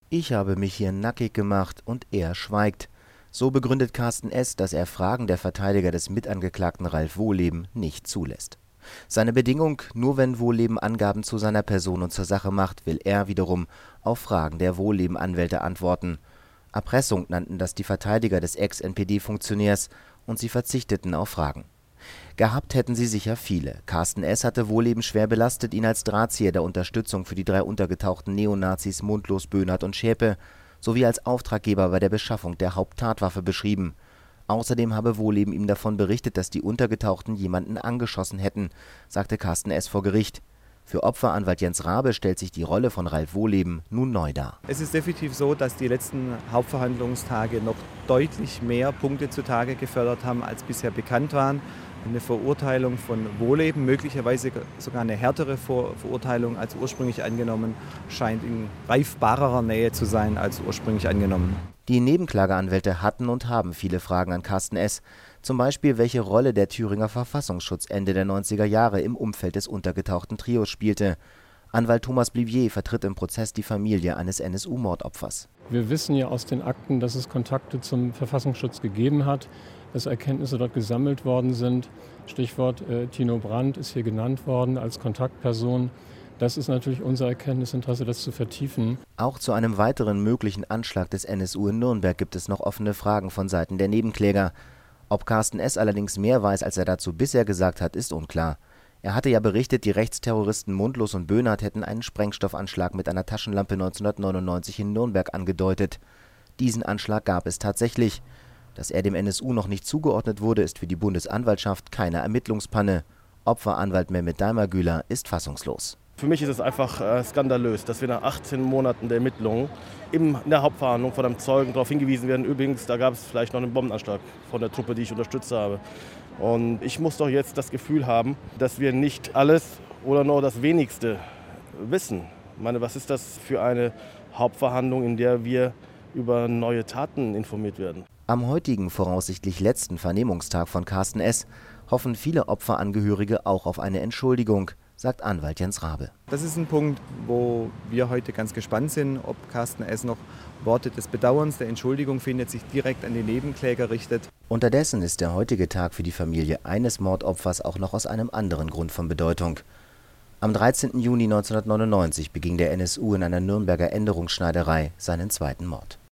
Ich habe mich hier nackig gemacht und er schweigt. So begründet Carsten S., dass er Fragen der Verteidiger des Mitangeklagten Ralf Wohleben nicht zulässt. Seine Bedingung: nur wenn Wohleben Angaben zu seiner Person und zur Sache macht, will er wiederum auf Fragen der Wohleben-Anwälte antworten. Erpressung nannten das die Verteidiger des Ex-NPD-Funktionärs und sie verzichteten auf Fragen. Gehabt hätten sie sicher viele. Carsten S. hatte Wohleben schwer belastet, ihn als Drahtzieher der Unterstützung für die 3 untergetauchten Neonazis Mundlos, Böhnhardt und Schäpe sowie als Auftraggeber bei der Beschaffung der Haupttatwaffe beschrieben. Außerdem habe Wohleben ihm davon berichtet, dass die Untergetauchten jemanden angeschossen hätten, sagte Carsten S. vor Gericht. Für Opferanwalt Jens Rabe stellt sich die Rolle von Ralf Wohleben nun neu dar. Es ist definitiv so, dass die letzten Hauptverhandlungstage noch deutlich mehr Punkte zutage gefördert haben, als bisher bekannt waren. Eine Verurteilung von Wohleben, möglicherweise sogar eine härtere Verurteilung als ursprünglich angenommen, scheint in greifbarerer Nähe zu sein als ursprünglich angenommen. Die Nebenklageanwälte hatten und haben viele Fragen an Carsten S., zum Beispiel welche Rolle der Thüringer Verfassungsschutz Ende der 90er Jahre im Umfeld des untergetauchten Trios spielte. Anwalt Thomas Blivier vertritt im Prozess die Familie eines NSU-Mordopfers. Wir wissen ja aus den Akten, dass es Kontakte zum Verfassungsschutz gegeben hat, dass Erkenntnisse dort gesammelt worden sind. Stichwort Tino Brandt ist hier genannt worden als Kontaktperson. Das ist natürlich unser Erkenntnisinteresse, das zu vertiefen. Auch zu einem weiteren möglichen Anschlag des NSU in Nürnberg gibt es noch offene Fragen von Seiten der Nebenkläger. Ob Carsten S. allerdings mehr weiß, als er dazu bisher gesagt hat, ist unklar. Er hatte ja berichtet, die Rechtsterroristen Mundlos und Böhnhardt hätten einen Sprengstoffanschlag mit einer Taschenlampe 1999 in Nürnberg angedeutet. Diesen Anschlag gab es tatsächlich. Dass er dem NSU noch nicht zugeordnet wurde, ist für die Bundesanwaltschaft keine Ermittlungspanne. Opferanwalt Mehmet Daimagüler ist fassungslos. Für mich ist es einfach skandalös, dass wir nach 18 Monaten der Ermittlungen in der Hauptverhandlung von einem Zeugen darauf hingewiesen werden, übrigens, da gab es vielleicht noch einen Bombenanschlag von der Truppe, die ich unterstützt habe. Und ich muss doch jetzt das Gefühl haben, dass wir nicht alles oder nur das Wenigste wissen. Ich meine, was ist das für eine Hauptverhandlung, in der wir über neue Taten informiert werden? Am heutigen, voraussichtlich letzten Vernehmungstag von Carsten S. hoffen viele Opferangehörige auch auf eine Entschuldigung, sagt Anwalt Jens Rabe. Das ist ein Punkt, wo wir heute ganz gespannt sind, ob Carsten S. noch Worte des Bedauerns, der Entschuldigung findet, sich direkt an die Nebenkläger richtet. Unterdessen ist der heutige Tag für die Familie eines Mordopfers auch noch aus einem anderen Grund von Bedeutung. Am 13. Juni 1999 beging der NSU in einer Nürnberger Änderungsschneiderei seinen zweiten Mord.